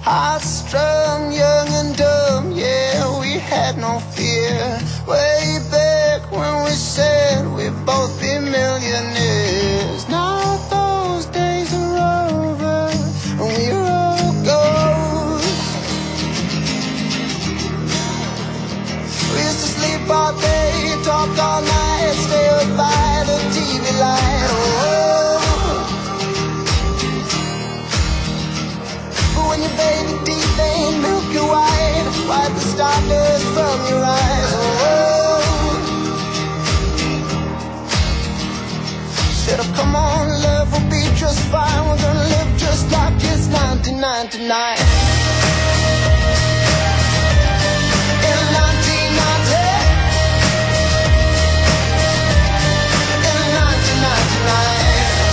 High-strung, young and dumb, yeah, we had no fear. Way back when we said we'd both be millionaires. Now those days are over, and we're all ghosts. We used to sleep all day, talk all night, stay up by the TV light. Oh, but when your baby teeth ain't milky white, wipe the stardust from your eyes. Oh, said, oh, come on, love, will be just fine. We're gonna live just like it's 99 tonight. In 1990, in 1999.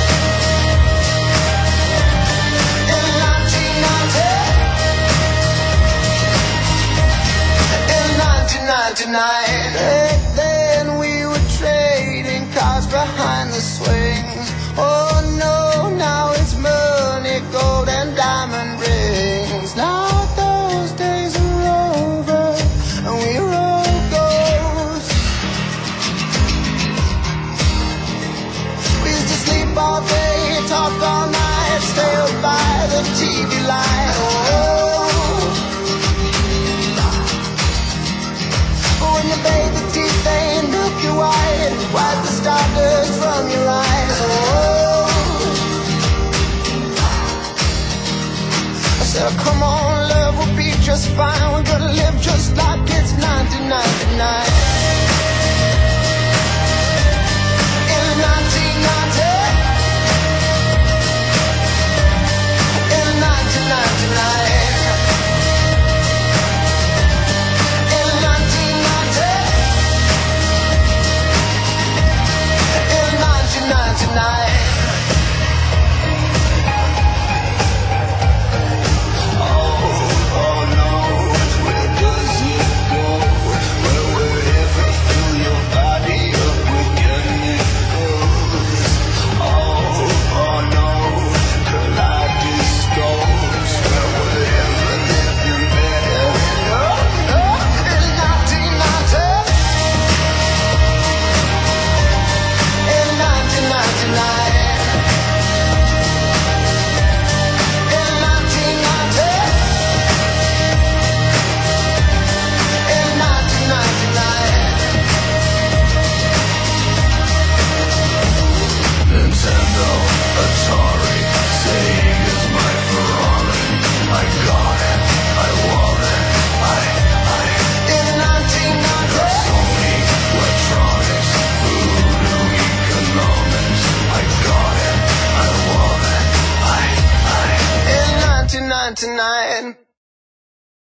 Tonight. Back then we were trading cars behind the swings. Oh no, now it's money, gold and diamond rings. Now those days are over, and we're all ghosts. We used to sleep all day, talk all night, stay up by the TV light. Oh, when your baby teeth ain't milky white, wipe the stardust from your eyes. Oh, I said, oh, come on, love, will be just fine. We're gonna live just like it's 1999. In 1990, in 1999. Tonight. Oh no, where does it go? Wherever fill your body up with chemicals. Oh no, kaleidoscopes. Wherever living better. In 1990. In 1999. Nintendo, Atari, Sega's my Ferrari. I got it, I want it, in 1990. Sony, electronics, voodoo, economics. I got it, I want it, in 1999.